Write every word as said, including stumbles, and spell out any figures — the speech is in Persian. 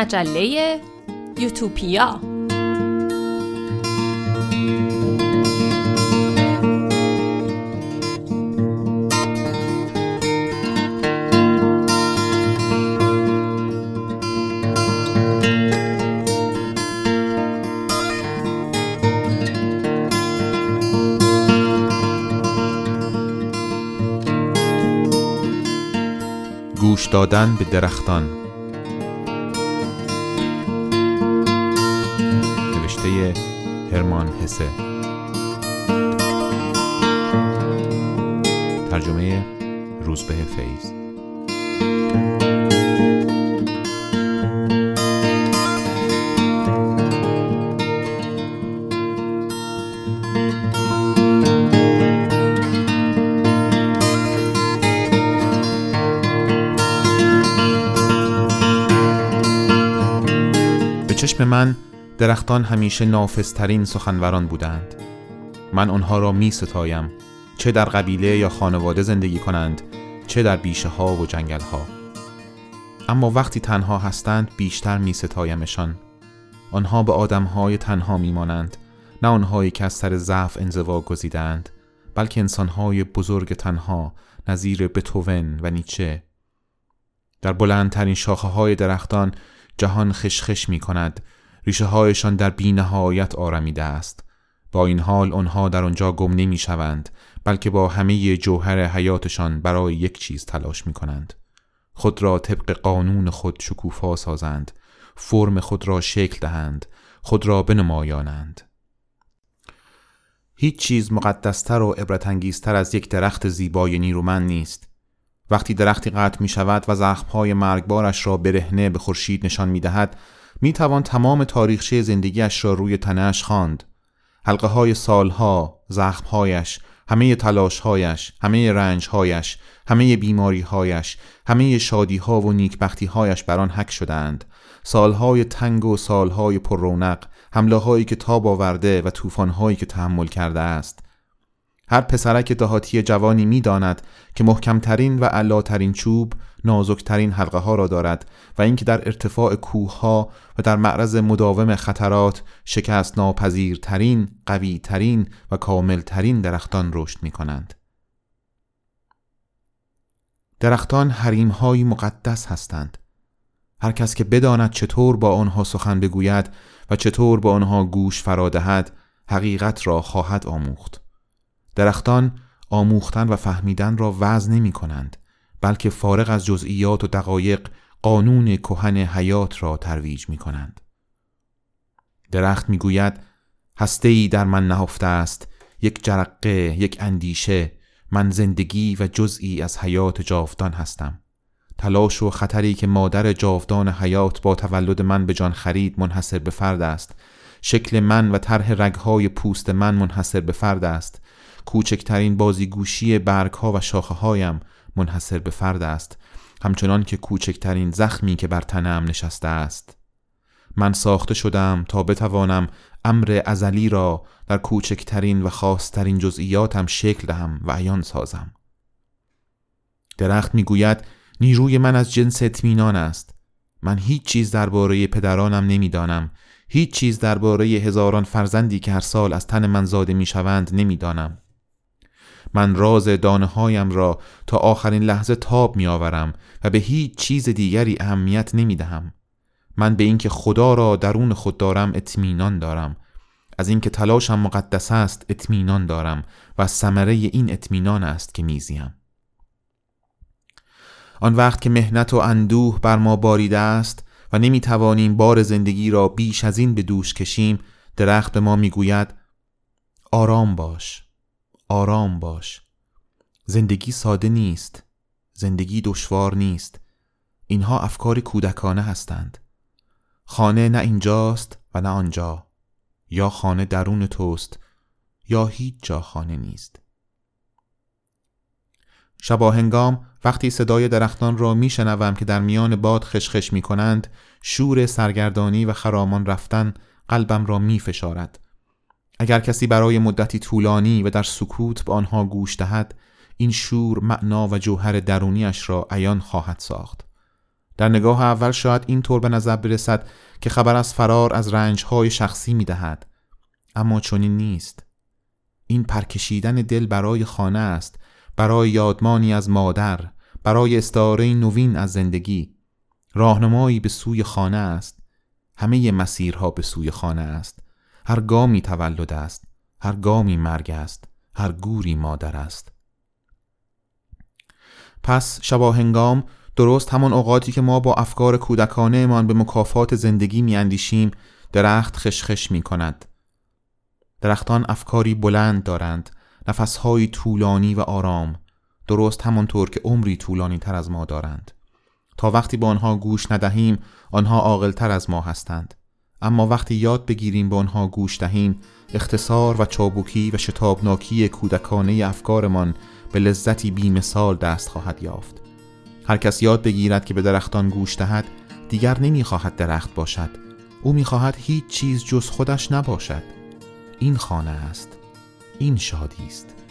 مجله یوتوپیا. گوش دادن به درختان. نوشته هرمان هسه. ترجمه روزبه فیض. چشم من درختان همیشه نافذترین سخنوران بودند. من آنها را می ستایم، چه در قبیله یا خانواده زندگی کنند، چه در بیشه ها و جنگل ها. اما وقتی تنها هستند بیشتر می ستایمشان. آنها به آدم های تنها می مانند، نه آنهایی که از سر ضعف انزوا گزیدند، بلکه انسان های بزرگ تنها نظیر بتوون و نیچه. در بلندترین شاخه های درختان جهان خشخش می کند، ریشه هایشان در بی نهایت آرمیده است. با این حال آنها در آنجا گم نمی شوند، بلکه با همه جوهر حیاتشان برای یک چیز تلاش می کنند. خود را طبق قانون خود شکوفا سازند، فرم خود را شکل دهند، خود را بنمایانند. هیچ چیز مقدستر و عبرت انگیزتر از یک درخت زیبای نیرومند نیست. وقتی درختی قطع می شود و زخمهای مرگبارش را برهنه به خورشید نشان می دهد، می توان تمام تاریخچه زندگیش را روی تنه‌اش خواند. حلقه های سالها، زخمهایش، همه تلاشهایش، همه رنجهایش، همه بیماریهایش، همه شادیها و نیکبختیهایش بر آن حک شدند. سالهای تنگ و سالهای پر رونق، حمله هایی که تاب آورده و طوفان‌هایی که تحمل کرده است. هر پسرک دهاتی جوانی می داند که محکمترین و علاترین چوب نازکترین حلقه ها را دارد و اینکه در ارتفاع کوه ها و در معرض مداوم خطرات شکست ناپذیرترین، قوی ترین و کامل ترین درختان رشد می کنند. درختان حریم های مقدس هستند. هر کس که بداند چطور با آنها سخن بگوید و چطور با آنها گوش فرا دهد، حقیقت را خواهد آموخت. درختان آموختن و فهمیدن را وزن نمی کنند، بلکه فارغ از جزئیات و دقایق قانون کهن حیات را ترویج می کنند. درخت می گوید هسته‌ای در من نهفته است، یک جرقه، یک اندیشه. من زندگی و جزئی از حیات جاودان هستم. تلاش و خطری که مادر جاودان حیات با تولد من به جان خرید منحصر به فرد است. شکل من و طرح رگ‌های پوست من منحصر به فرد است. کوچکترین بازیگوشی برگ‌ها و شاخه‌هایم منحصر به فرد است، همچنان که کوچکترین زخمی که بر تنم نشسته است. من ساخته شدم تا بتوانم امر ازلی را در کوچکترین و خاصترین جزئیاتم شکل دهم و عیان سازم. درخت میگوید نیروی من از جنس اطمینان است. من هیچ چیز درباره پدرانم نمیدانم، هیچ چیز درباره هزاران فرزندی که هر سال از تن من زاده میشوند نمیدانم. من راز دانه هایم را تا آخرین لحظه تاب می آورم و به هیچ چیز دیگری اهمیت نمی دهم. من به اینکه خدا را درون خود دارم اطمینان دارم. از اینکه تلاشم مقدس است اطمینان دارم و ثمره این اطمینان است که میزیم. آن وقت که مهنت و اندوه بر ما باریده است و نمی توانیم بار زندگی را بیش از این به دوش کشیم، درخت به ما می گوید آرام باش، آرام باش. زندگی ساده نیست، زندگی دشوار نیست. اینها افکار کودکانه هستند. خانه نه اینجاست و نه آنجا، یا خانه درون توست یا هیچ جا خانه نیست. شباهنگام وقتی صدای درختان را می شنوم که در میان باد خشخش می کنند، شور سرگردانی و خرامان رفتن قلبم را می فشارد. اگر کسی برای مدتی طولانی و در سکوت به آنها گوش دهد، این شور معنا و جوهر درونیش را عیان خواهد ساخت. در نگاه اول شاید این طور به نظر برسد که خبر از فرار از رنج‌های شخصی می‌دهد، اما چنین نیست. این پرکشیدن دل برای خانه است، برای یادمانی از مادر، برای استعاره نوین از زندگی. راهنمایی به سوی خانه است. همه مسیرها به سوی خانه است. هر گامی تولد است، هر گامی مرگ است، هر گوری مادر است. پس شباهنگام، درست همان اوقاتی که ما با افکار کودکانه من به مکافات زندگی می اندیشیم، درخت خشخش می کند. درختان افکاری بلند دارند، نفسهایی طولانی و آرام، درست همانطور که عمری طولانی تر از ما دارند. تا وقتی با آنها گوش ندهیم، آنها عاقل‌تر از ما هستند. اما وقتی یاد بگیریم با آنها گوش دهیم، اختصار و چابکی و شتابناکی کودکانه افکارمان به لذتی بی‌مثال دست خواهد یافت. هر کس یاد بگیرد که به درختان گوش دهد، دیگر نمی‌خواهد درخت باشد. او می‌خواهد هیچ چیز جز خودش نباشد. این خانه است. این شادی است.